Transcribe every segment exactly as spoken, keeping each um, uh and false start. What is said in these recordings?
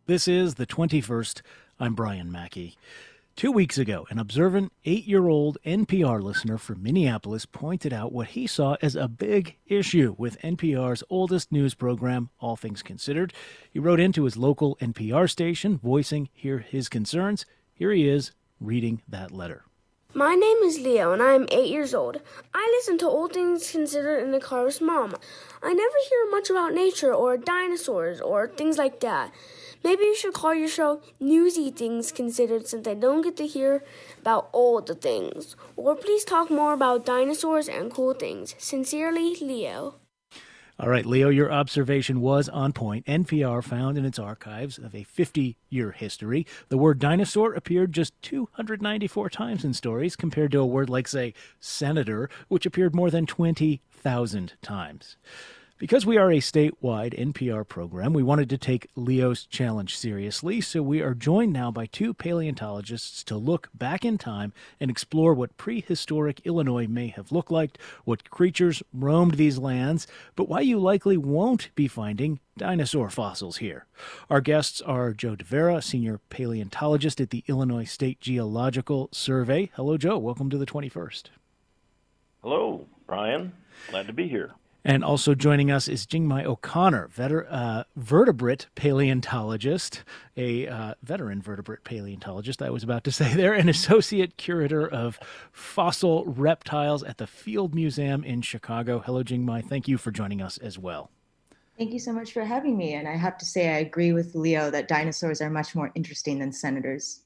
This is the twenty-first. I'm Brian Mackey. Two weeks ago, an observant eight-year-old N P R listener from Minneapolis pointed out what he saw as a big issue with N P R's oldest news program, All Things Considered. He wrote into his local N P R station, voicing here his concerns. Here he is, reading that letter. My name is Leo, and I am eight years old. I listen to All Things Considered in the car with Mom. I never hear much about nature or dinosaurs or things like that. Maybe you should call your show Newsy Things Considered, since I don't get to hear about all the things. Or please talk more about dinosaurs and cool things. Sincerely, Leo. All right, Leo, your observation was on point. N P R found in its archives of a fifty-year history, the word dinosaur appeared just two hundred ninety-four times in stories, compared to a word like, say, senator, which appeared more than twenty thousand times. Because we are a statewide N P R program, we wanted to take Leo's challenge seriously, so we are joined now by two paleontologists to look back in time and explore what prehistoric Illinois may have looked like, what creatures roamed these lands, but why you likely won't be finding dinosaur fossils here. Our guests are Joe DeVera, senior paleontologist at the Illinois State Geological Survey. Hello, Joe. Welcome to the twenty-first. Hello, Brian. Glad to be here. And also joining us is Jingmai O'Connor, veter- uh, vertebrate paleontologist, a uh, veteran vertebrate paleontologist, I was about to say there, an associate curator of fossil reptiles at the Field Museum in Chicago. Hello, Jingmai. Thank you for joining us as well. Thank you so much for having me. And I have to say, I agree with Leo that dinosaurs are much more interesting than senators.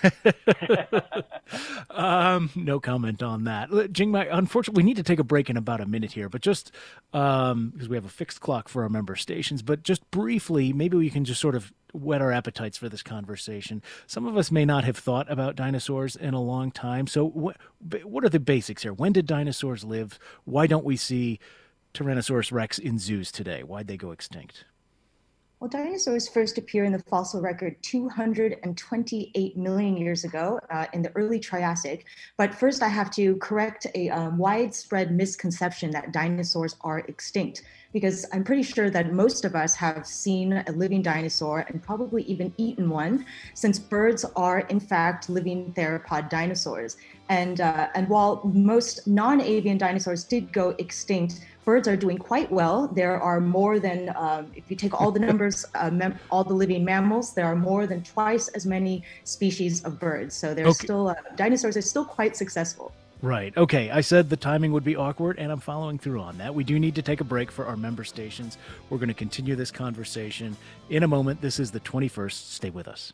um, no comment on that. Jingmai, unfortunately, we need to take a break in about a minute here, but just um, because we have a fixed clock for our member stations, but just briefly, maybe we can just sort of whet our appetites for this conversation. Some of us may not have thought about dinosaurs in a long time. So wh- what are the basics here? When did dinosaurs live? Why don't we see Tyrannosaurus rex in zoos today? Why'd they go extinct? Well, dinosaurs first appear in the fossil record two hundred twenty-eight million years ago uh, in the early Triassic. But first, I have to correct a um, widespread misconception that dinosaurs are extinct, because I'm pretty sure that most of us have seen a living dinosaur and probably even eaten one, since birds are, in fact, living theropod dinosaurs. And, uh, and while most non-avian dinosaurs did go extinct, birds are doing quite well. There are more than, um, if you take all the numbers, uh, mem- all the living mammals, there are more than twice as many species of birds. So there's Okay. still, uh, dinosaurs are still quite successful. Right. Okay. I said the timing would be awkward, and I'm following through on that. We do need to take a break for our member stations. We're going to continue this conversation in a moment. This is the twenty-first. Stay with us.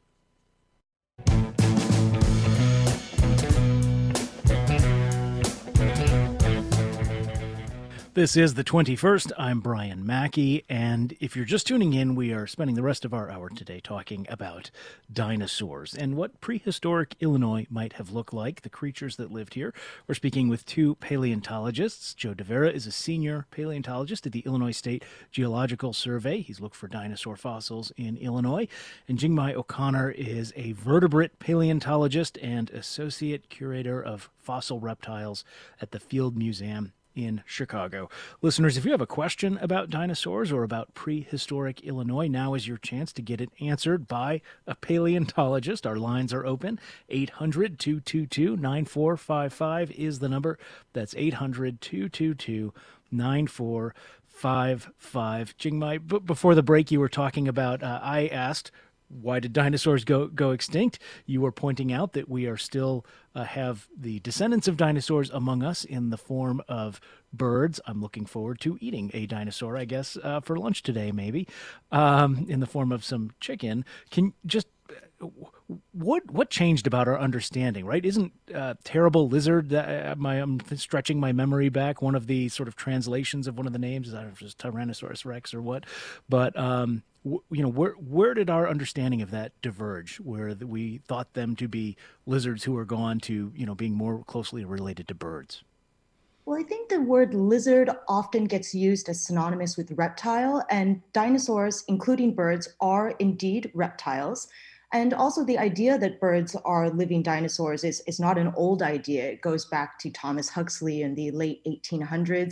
This is the twenty-first. I'm Brian Mackey, and if you're just tuning in, we are spending the rest of our hour today talking about dinosaurs and what prehistoric Illinois might have looked like, the creatures that lived here. We're speaking with two paleontologists. Joe DeVera is a senior paleontologist at the Illinois State Geological Survey. He's looked for dinosaur fossils in Illinois. And Jingmai O'Connor is a vertebrate paleontologist and associate curator of fossil reptiles at the Field Museum in Chicago. Listeners, if you have a question about dinosaurs or about prehistoric Illinois, now is your chance to get it answered by a paleontologist. Our lines are open. eight hundred, two two two, nine four five five is the number. That's eight hundred, two two two, nine four five five. Jingmai, b- before the break, you were talking about, uh, I asked, why did dinosaurs go go extinct? You were pointing out that we are still uh, have the descendants of dinosaurs among us in the form of birds. I'm looking forward to eating a dinosaur, I guess, uh, for lunch today, maybe, um, in the form of some chicken. Can just what what changed about our understanding? Right? Isn't uh, terrible lizard? Uh, my I'm stretching my memory back. One of the sort of translations of one of the names is I don't know if it's Tyrannosaurus Rex or what, but. Um, You know, where where did our understanding of that diverge, where we thought them to be lizards who are gone to, you know, being more closely related to birds? Well, I think the word lizard often gets used as synonymous with reptile, and dinosaurs, including birds, are indeed reptiles. And also the idea that birds are living dinosaurs is, is not an old idea. It goes back to Thomas Huxley in the late eighteen hundreds,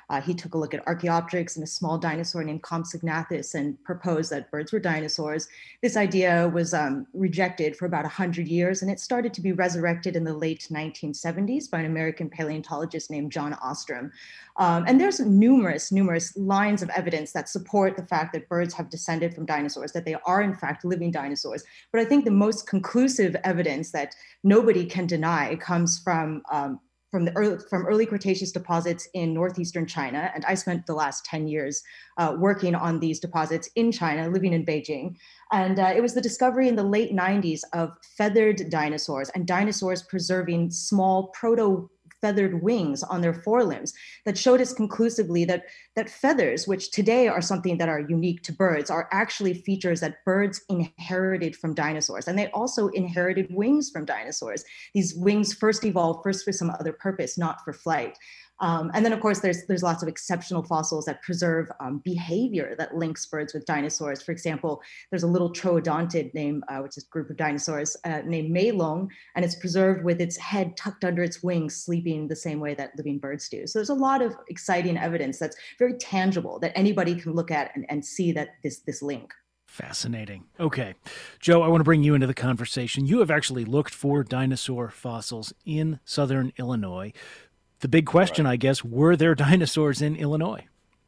Uh, he took a look at Archaeopteryx and a small dinosaur named Compsognathus and proposed that birds were dinosaurs. This idea was um, rejected for about one hundred years, and it started to be resurrected in the late nineteen seventies by an American paleontologist named John Ostrom. Um, and there's numerous, numerous lines of evidence that support the fact that birds have descended from dinosaurs, that they are in fact living dinosaurs. But I think the most conclusive evidence that nobody can deny comes from um, from the early, from early Cretaceous deposits in northeastern China. And I spent the last ten years uh, working on these deposits in China, living in Beijing. And uh, it was the discovery in the late nineties of feathered dinosaurs and dinosaurs preserving small proto feathered wings on their forelimbs that showed us conclusively that, that feathers, which today are something that are unique to birds, are actually features that birds inherited from dinosaurs. And they also inherited wings from dinosaurs. These wings first evolved first for some other purpose, not for flight. Um, and then, of course, there's, there's lots of exceptional fossils that preserve um, behavior that links birds with dinosaurs. For example, there's a little troodontid named, uh, which is a group of dinosaurs uh, named Meilong, and it's preserved with its head tucked under its wings, sleeping the same way that living birds do. So there's a lot of exciting evidence that's very tangible that anybody can look at and, and see that this, this link. Fascinating. Okay. Joe, I want to bring you into the conversation. You have actually looked for dinosaur fossils in southern Illinois. The big question, right. I guess, were there dinosaurs in Illinois?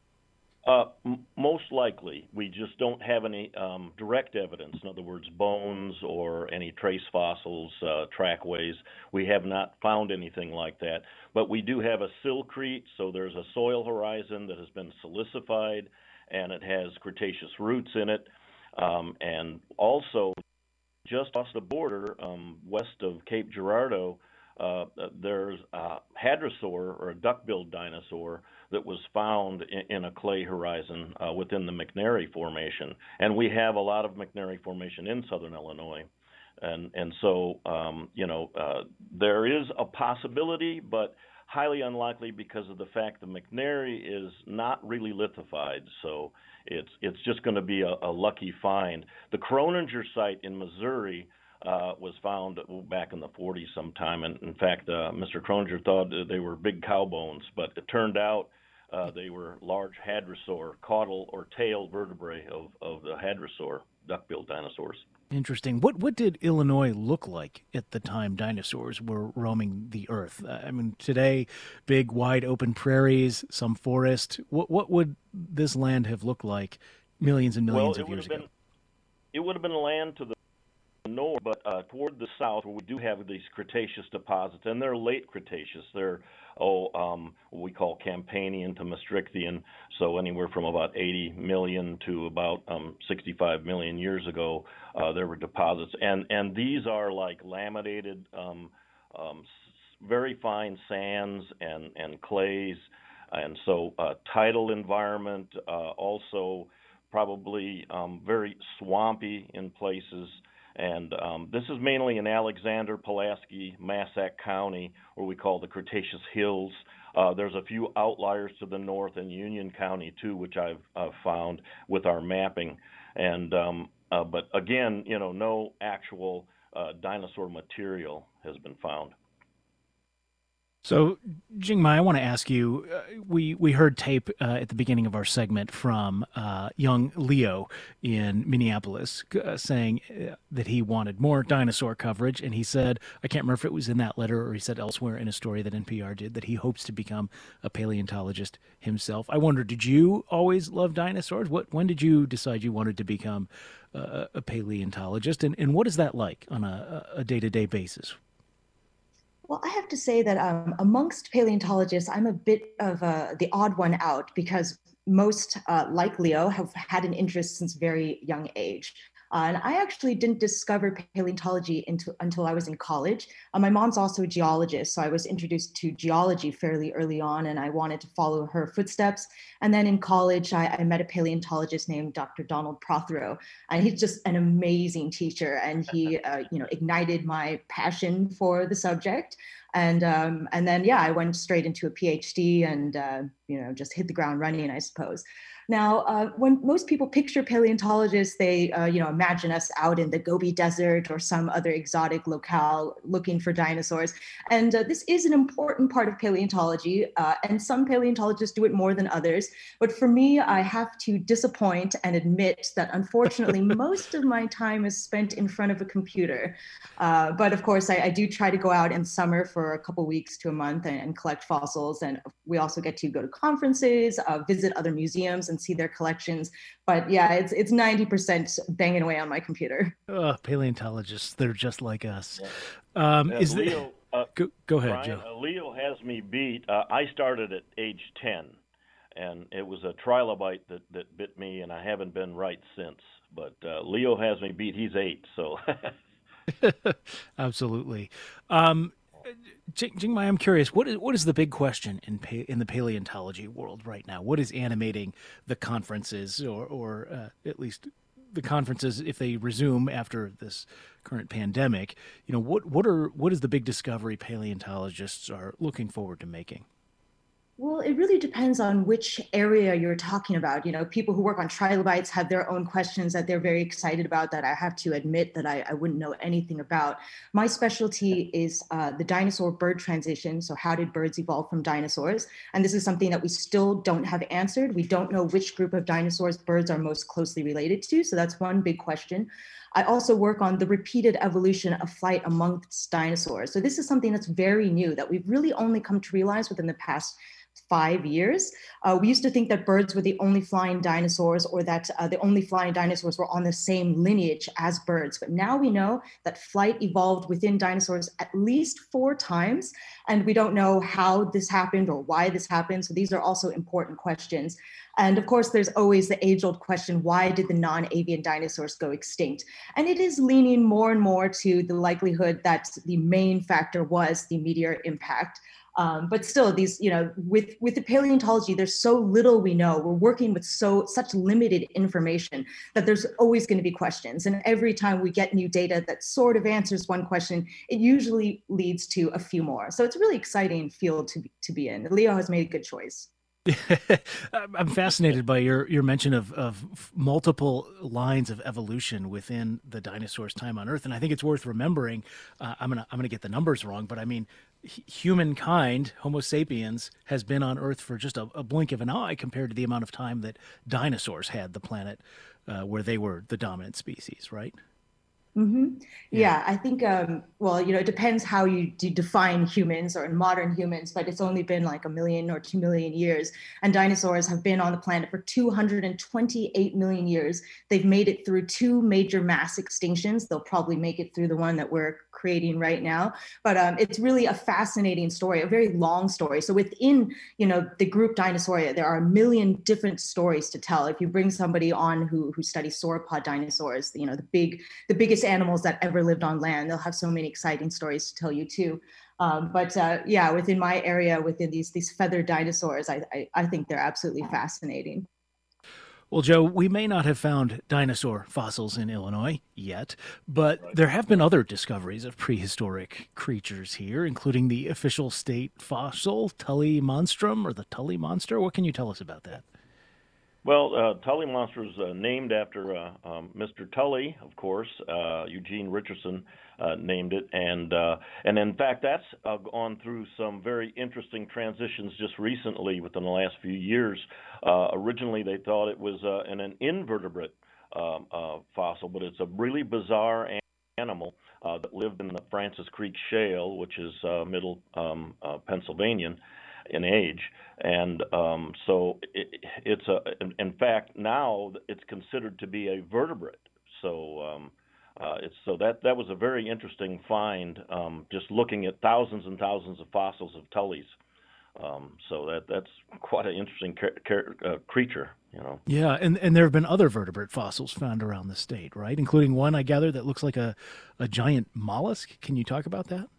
Uh, m- most likely. We just don't have any um, direct evidence. In other words, bones or any trace fossils, uh, trackways. We have not found anything like that. But we do have a silcrete, so there's a soil horizon that has been silicified, and it has Cretaceous roots in it. Um, and also, just across the border, um, west of Cape Girardeau, Uh, there's a hadrosaur, or a duck-billed dinosaur, that was found in, in a clay horizon uh, within the McNary Formation. And we have a lot of McNary Formation in southern Illinois. And, and so, um, you know, uh, there is a possibility, but highly unlikely because of the fact that McNary is not really lithified. So it's, it's just going to be a, a lucky find. The Croninger site in Missouri Uh, was found back in the forties sometime. And in fact, uh, Mister Croninger thought they were big cow bones, but it turned out uh, they were large hadrosaur, caudal or tail vertebrae of, of the hadrosaur, duck-billed dinosaurs. Interesting. What what did Illinois look like at the time dinosaurs were roaming the earth? I mean, today, big, wide open prairies, some forest. What, what would this land have looked like millions and millions well, of years been, ago? It would have been land to the north, but uh, toward the south, where we do have these Cretaceous deposits, and they're late Cretaceous. They're oh, um, what we call Campanian to Maastrichtian, so anywhere from about eighty million to about um, sixty-five million years ago, uh, there were deposits, and and these are like laminated, um, um, very fine sands and and clays, and so uh, tidal environment, uh, also probably um, very swampy in places. And um, this is mainly in Alexander, Pulaski, Massac County, where we call the Cretaceous Hills. Uh, there's a few outliers to the north in Union County, too, which I've uh, found with our mapping. And um, uh, but again, you know, no actual uh, dinosaur material has been found. So, Jingmai, I want to ask you, uh, we, we heard tape uh, at the beginning of our segment from uh, young Leo in Minneapolis uh, saying uh, that he wanted more dinosaur coverage, and he said, I can't remember if it was in that letter or he said elsewhere in a story that N P R did, that he hopes to become a paleontologist himself. I wonder, did you always love dinosaurs? What When did you decide you wanted to become uh, a paleontologist, and, and what is that like on a, a day-to-day basis? Well, I have to say that um, amongst paleontologists, I'm a bit of uh, the odd one out because most, uh, like Leo, have had an interest since very young age. Uh, and I actually didn't discover paleontology until, until I was in college. Uh, my mom's also a geologist, so I was introduced to geology fairly early on, and I wanted to follow her footsteps. And then in college, I, I met a paleontologist named Doctor Donald Prothero, and he's just an amazing teacher, and he, uh, you know, ignited my passion for the subject. And um, and then, yeah, I went straight into a PhD and, uh, you know, just hit the ground running, I suppose. Now, uh, when most people picture paleontologists, they uh, you know imagine us out in the Gobi Desert or some other exotic locale looking for dinosaurs. And uh, this is an important part of paleontology, uh, and some paleontologists do it more than others. But for me, I have to disappoint and admit that unfortunately, most of my time is spent in front of a computer. Uh, but of course, I, I do try to go out in summer for a couple weeks to a month and, and collect fossils. And we also get to go to conferences, uh, visit other museums, and see their collections. But yeah, it's it's ninety percent banging away on my computer. Uh, paleontologists, they're just like us. Yeah. Um, Uh, is Leo, the, uh, go, go ahead, Brian, Joe. uh, Leo has me beat. Uh, I started at age ten, and it was a trilobite that, that bit me, and I haven't been right since. But uh, Leo has me beat. He's eight, so. Absolutely. Um, Jing, Jingmai, I'm curious. What is what is the big question in pa- in the paleontology world right now? What is animating the conferences, or or uh, at least the conferences if they resume after this current pandemic? You know, what what are what is the big discovery paleontologists are looking forward to making? Well, it really depends on which area you're talking about. You know, people who work on trilobites have their own questions that they're very excited about that I have to admit that I, I wouldn't know anything about. My specialty is uh, the dinosaur bird transition. So how did birds evolve from dinosaurs? And this is something that we still don't have answered. We don't know which group of dinosaurs birds are most closely related to. So that's one big question. I also work on the repeated evolution of flight amongst dinosaurs. So this is something that's very new that we've really only come to realize within the past five years. Uh, we used to think that birds were the only flying dinosaurs, or that uh, the only flying dinosaurs were on the same lineage as birds. But now we know that flight evolved within dinosaurs at least four times, and we don't know how this happened or why this happened. So these are also important questions. And of course, there's always the age-old question, why did the non-avian dinosaurs go extinct? And it is leaning more and more to the likelihood that the main factor was the meteor impact. Um, but still, these, you know, with, with the paleontology, there's so little we know. We're working with so such limited information that there's always going to be questions. And every time we get new data that sort of answers one question, it usually leads to a few more. So it's a really exciting field to, to be in. Leo has made a good choice. I'm fascinated by your, your mention of, of multiple lines of evolution within the dinosaurs' time on Earth, and I think it's worth remembering. Uh, I'm gonna I'm gonna get the numbers wrong, but I mean, h- humankind, Homo sapiens, has been on Earth for just a, a blink of an eye compared to the amount of time that dinosaurs had the planet, uh, where they were the dominant species, right? Mm-hmm. Yeah. Yeah, I think, um, well, you know, it depends how you do define humans or modern humans, but it's only been like a million or two million years. And dinosaurs have been on the planet for two hundred twenty-eight million years. They've made it through two major mass extinctions. They'll probably make it through the one that we're creating right now. But um, it's really a fascinating story, a very long story. So within, you know, the group Dinosauria, there are a million different stories to tell. If you bring somebody on who who studies sauropod dinosaurs, you know, the big, the biggest animals that ever lived on land, they'll have so many exciting stories to tell you too. Um, but uh, yeah, within my area, within these these feathered dinosaurs, I, I I think they're absolutely fascinating. Well, Joe, we may not have found dinosaur fossils in Illinois yet, but there have been other discoveries of prehistoric creatures here, including the official state fossil, Tully monstrum, or the Tully monster. What can you tell us about that? Well, uh, Tully monster is uh, named after uh, um, Mister Tully, of course. Uh, Eugene Richardson uh, named it, and uh, and in fact, that's uh, gone through some very interesting transitions just recently within the last few years. Uh, originally, they thought it was uh, an, an invertebrate um, uh, fossil, but it's a really bizarre animal uh, that lived in the Francis Creek Shale, which is uh, middle um, uh, Pennsylvanian in age, and um, so it, it's a. In, in fact, now it's considered to be a vertebrate. So um, uh, it's so that that was a very interesting find. Um, just looking at thousands and thousands of fossils of Tullys. Um, so that that's quite an interesting car- car- uh, creature, you know. Yeah, and, and there have been other vertebrate fossils found around the state, right? Including one, I gather, that looks like a, a giant mollusk. Can you talk about that?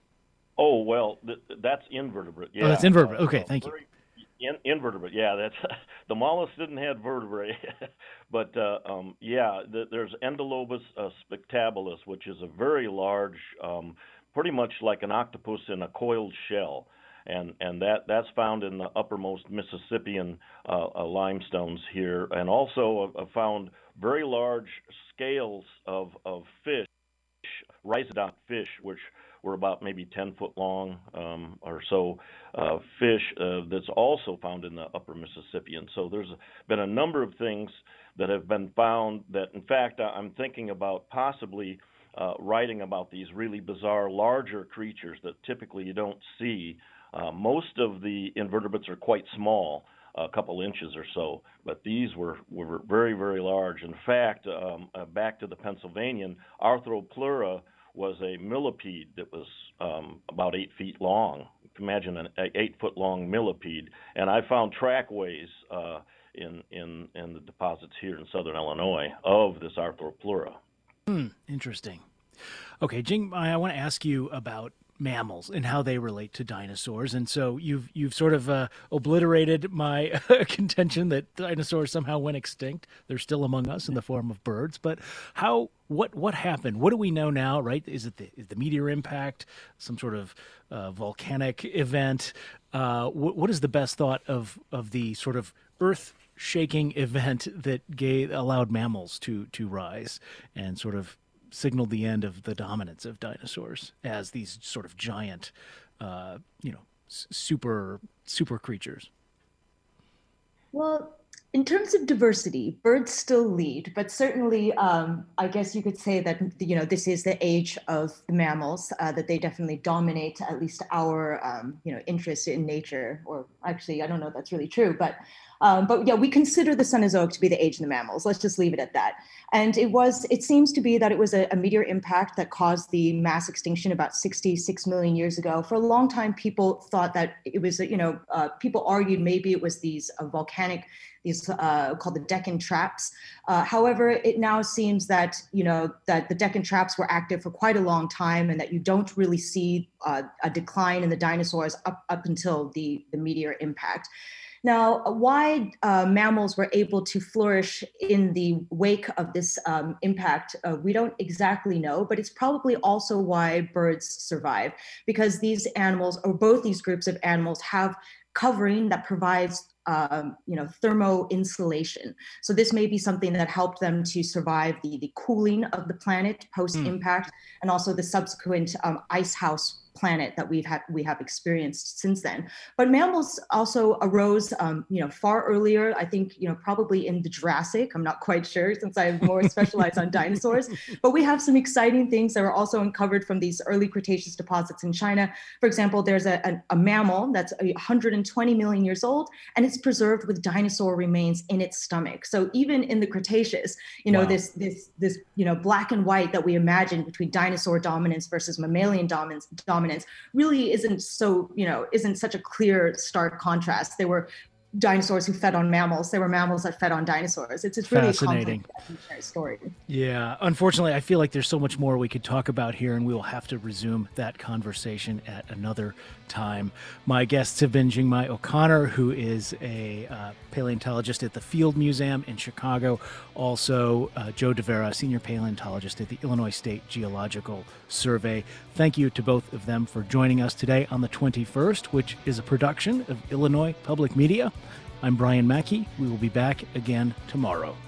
Oh, well, th- that's invertebrate. Yeah. Oh, that's invertebrate. Uh, Okay, uh, thank you. very, in, invertebrate. Yeah, that's the mollusk didn't have vertebrae, but uh, um, yeah, the, there's Endolobus uh, spectabilis, which is a very large, um, pretty much like an octopus in a coiled shell, and and that that's found in the uppermost Mississippian uh, uh, limestones here, and also uh, found very large scales of of fish, rhizodont fish, which were about maybe ten foot long um, or so uh, fish uh, that's also found in the upper Mississippian. So there's been a number of things that have been found that, in fact, I'm thinking about possibly uh, writing about these really bizarre larger creatures that typically you don't see. Uh, most of the invertebrates are quite small, a couple inches or so, but these were, were very, very large. In fact, um, uh, back to the Pennsylvanian, Arthropleura was a millipede that was um, about eight feet long. Imagine an eight-foot-long millipede. And I found trackways uh, in, in, in the deposits here in southern Illinois of this Arthropleura. Hmm, interesting. Okay, Jing, I want to ask you about mammals and how they relate to dinosaurs. And so you've you've sort of uh, obliterated my contention that dinosaurs somehow went extinct. They're still among us in the form of birds. But how what what happened? What do we know now, right? Is it the, is the meteor impact, some sort of uh, volcanic event? Uh, what, what is the best thought of, of the sort of earth-shaking event that gave, allowed mammals to to rise and sort of signaled the end of the dominance of dinosaurs as these sort of giant, uh, you know, super, super creatures? Well, in terms of diversity, birds still lead, but certainly, um, I guess you could say that, you know, this is the age of the mammals, uh, that they definitely dominate at least our, um, you know, interest in nature, or actually, I don't know if that's really true, but Um, but yeah, we consider the Cenozoic to be the age of the mammals. Let's just leave it at that. And it was, it seems to be that it was a, a meteor impact that caused the mass extinction about sixty-six million years ago. For a long time, people thought that it was, you know, uh, people argued maybe it was these uh, volcanic, these uh, called the Deccan traps. Uh, however, it now seems that, you know, that the Deccan traps were active for quite a long time and that you don't really see uh, a decline in the dinosaurs up, up until the, the meteor impact. Now, why uh, mammals were able to flourish in the wake of this um, impact, uh, we don't exactly know, but it's probably also why birds survive, because these animals, or both these groups of animals, have covering that provides um, you know, thermo insulation. So this may be something that helped them to survive the, the cooling of the planet post-impact, mm. and also the subsequent um, ice house planet that we've had we have experienced since then. But mammals also arose, um, you know, far earlier. I think, you know, probably in the Jurassic. I'm not quite sure since I'm more specialized on dinosaurs. But we have some exciting things that were also uncovered from these early Cretaceous deposits in China. For example, there's a, a, a mammal that's one hundred twenty million years old, and it's preserved with dinosaur remains in its stomach. So even in the Cretaceous, you know, wow. this this this you know black and white that we imagine between dinosaur dominance versus mammalian dominance dominance. Really isn't so, you know, isn't such a clear, stark contrast. They were dinosaurs who fed on mammals. They were mammals that fed on dinosaurs. It's, it's really fascinating. A complex story. Yeah. Unfortunately, I feel like there's so much more we could talk about here, and we will have to resume that conversation at another time. My guests have been Jingmai O'Connor, who is a uh, paleontologist at the Field Museum in Chicago. Also, uh, Joe DeVera, senior paleontologist at the Illinois State Geological Survey. Thank you to both of them for joining us today on the twenty-first, which is a production of Illinois Public Media. I'm Brian Mackey. We will be back again tomorrow.